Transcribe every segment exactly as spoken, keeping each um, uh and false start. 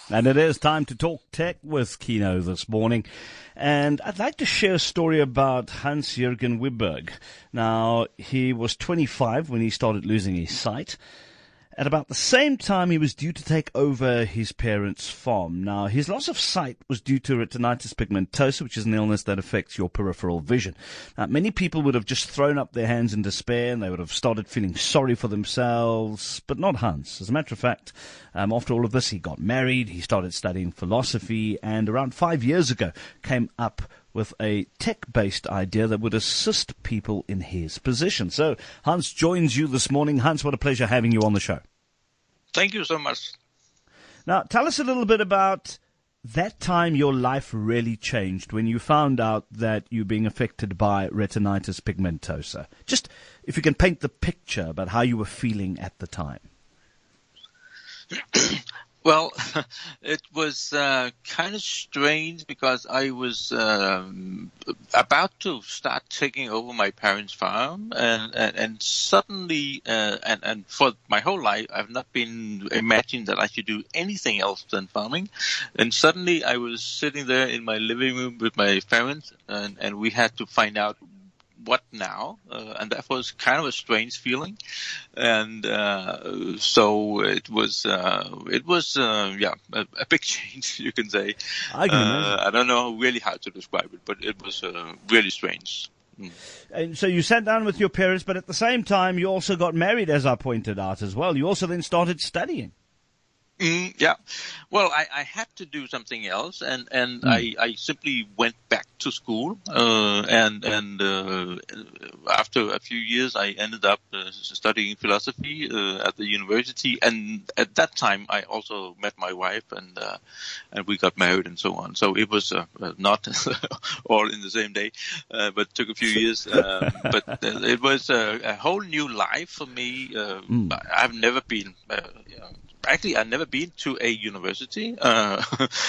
And it is time to talk tech with Kino this morning. And I'd like to share a story about Hans-Jürgen Wiberg. Now, he was twenty-five when he started losing his sight. At about the same time, he was due to take over his parents' farm. Now, his loss of sight was due to retinitis pigmentosa, which is an illness that affects your peripheral vision. Now, many people would have just thrown up their hands in despair, and they would have started feeling sorry for themselves, but not Hans. As a matter of fact, um, after all of this, he got married, he started studying philosophy, and around five years ago came up with a tech-based idea that would assist people in his position. So Hans joins you this morning. Hans, what a pleasure having you on the show. Thank you so much. Now, tell us a little bit about that time your life really changed when you found out that you're being affected by retinitis pigmentosa. Just if you can paint the picture about how you were feeling at the time. Well, it was uh, kind of strange because I was um, about to start taking over my parents' farm, and and, and suddenly, uh, and and for my whole life, I've not been imagined that I should do anything else than farming, and suddenly I was sitting there in my living room with my parents, and and we had to find out what now, uh, and that was kind of a strange feeling, and uh, so it was, uh, it was, uh, yeah, a, a big change, you can say. I can uh, imagine. I don't know really how to describe it, but it was uh, really strange. Mm. And so you sat down with your parents, but at the same time, you also got married, as I pointed out as well. You also then started studying. Mm, yeah. Well, I, I had to do something else, and, and Mm. I, I simply went back to school, uh, and, and, uh, after a few years, I ended up uh, studying philosophy, uh, at the university, and at that time, I also met my wife, and, uh, and we got married and so on. So it was, uh, not all in the same day, uh, but took a few years, um, but uh, it was a, a whole new life for me. Uh, Mm. I've never been, uh, you know, Actually, I've never been to a university, uh,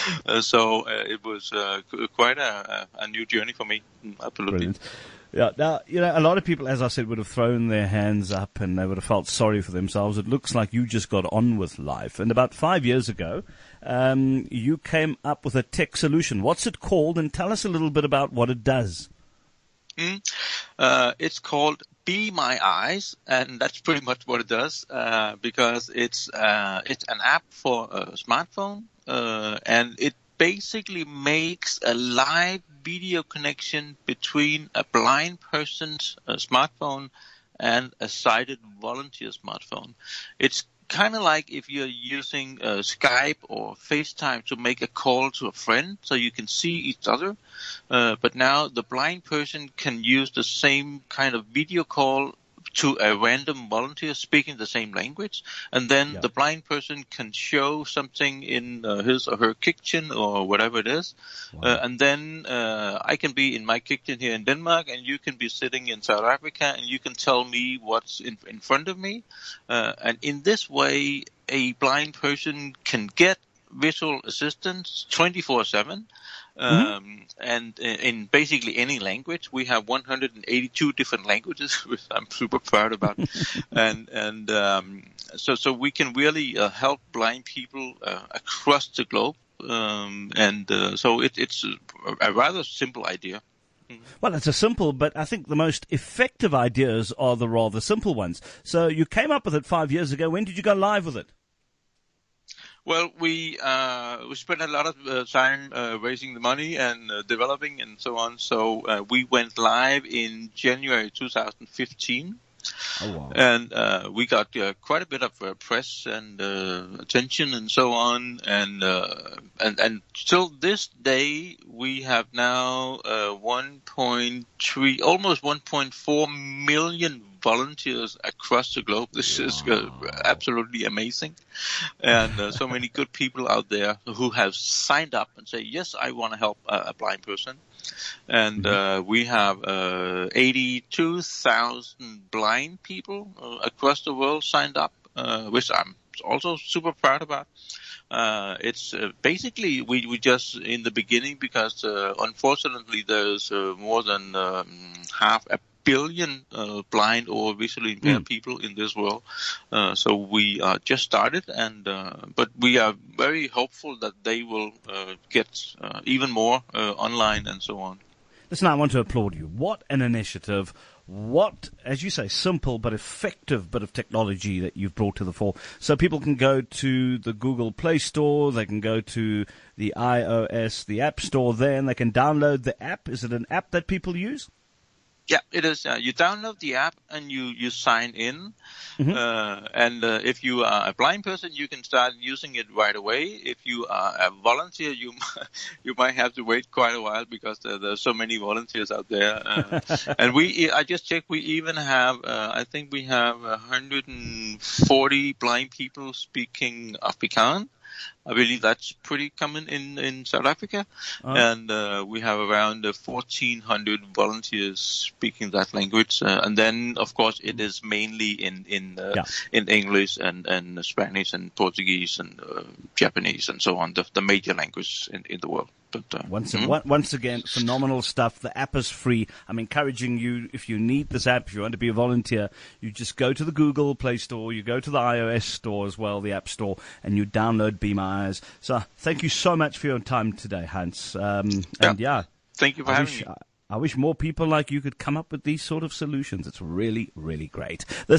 so uh, it was uh, quite a, a new journey for me. Absolutely. Brilliant. Yeah, now, you know, a lot of people, as I said, would have thrown their hands up and they would have felt sorry for themselves. It looks like you just got on with life. And about five years ago, um, you came up with a tech solution. What's it called? And tell us a little bit about what it does. Mm. Uh, it's called Be My Eyes, and that's pretty much what it does, uh, because it's uh, it's an app for a smartphone, uh, and it basically makes a live video connection between a blind person's uh, smartphone and a sighted volunteer smartphone. It's kind of like if you're using uh, Skype or FaceTime to make a call to a friend so you can see each other. Uh, but now the blind person can use the same kind of video call to a random volunteer speaking the same language, and then Yeah. the blind person can show something in uh, his or her kitchen or whatever it is. Wow. Uh, and then uh, I can be in my kitchen here in Denmark, and you can be sitting in South Africa, and you can tell me what's in, in front of me. Uh, and in this way, a blind person can get visual assistance twenty-four seven. Um, Mm-hmm. and in, in basically any language. We have one hundred eighty-two different languages, which I'm super proud about. and and um, so so we can really uh, help blind people uh, across the globe. Um, and uh, so it, it's a, a rather simple idea. Well, it's a simple, but I think the most effective ideas are the rather simple ones. So you came up with it five years ago. When did you go live with it? Well, we uh, we spent a lot of uh, time uh, raising the money and uh, developing and so on. So uh, we went live in January two thousand fifteen. Oh, wow. And uh, we got uh, quite a bit of uh, press and uh, attention and so on. And uh, and and till this day, we have now uh, one point three, almost one point four million volunteers across the globe. This wow. is uh, absolutely amazing. And uh, so many good people out there who have signed up and say, yes, I want to help a, a blind person. And uh, we have uh, eighty-two thousand blind people uh, across the world signed up, uh, which I'm also super proud about. Uh, it's uh, basically we, we just in the beginning because uh, unfortunately there's uh, more than um, half a billion uh, blind or visually impaired mm. people in this world. Uh, so we uh, just started, and uh, but we are very hopeful that they will uh, get uh, even more uh, online and so on. Listen, I want to applaud you. What an initiative. What, as you say, simple but effective bit of technology that you've brought to the fore. So people can go to the Google Play Store, they can go to the iOS, the App Store there, and they can download the app. Is it an app that people use? Yeah, it is. Uh, you download the app and you, you sign in. Mm-hmm. Uh, and uh, if you are a blind person, you can start using it right away. If you are a volunteer, you you might have to wait quite a while because there, there are so many volunteers out there. Uh, and we, I just checked, we even have, uh, I think we have one hundred forty blind people speaking Afrikaans. I believe that's pretty common in, in South Africa. Oh. And uh, we have around uh, fourteen hundred volunteers speaking that language. Uh, and then, of course, it is mainly in in uh, yeah. in English and, and Spanish and Portuguese and uh, Japanese and so on, the, the major language in, in the world. But, uh, once, mm-hmm. once again, phenomenal stuff. The app is free. I'm encouraging you, if you need this app, if you want to be a volunteer, you just go to the Google Play Store, you go to the iOS Store as well, the App Store, and you download Be My Eyes. So thank you so much for your time today, Hans. Um, and yeah, thank you for I having wish, me. I, I wish more people like you could come up with these sort of solutions. It's really, really great. This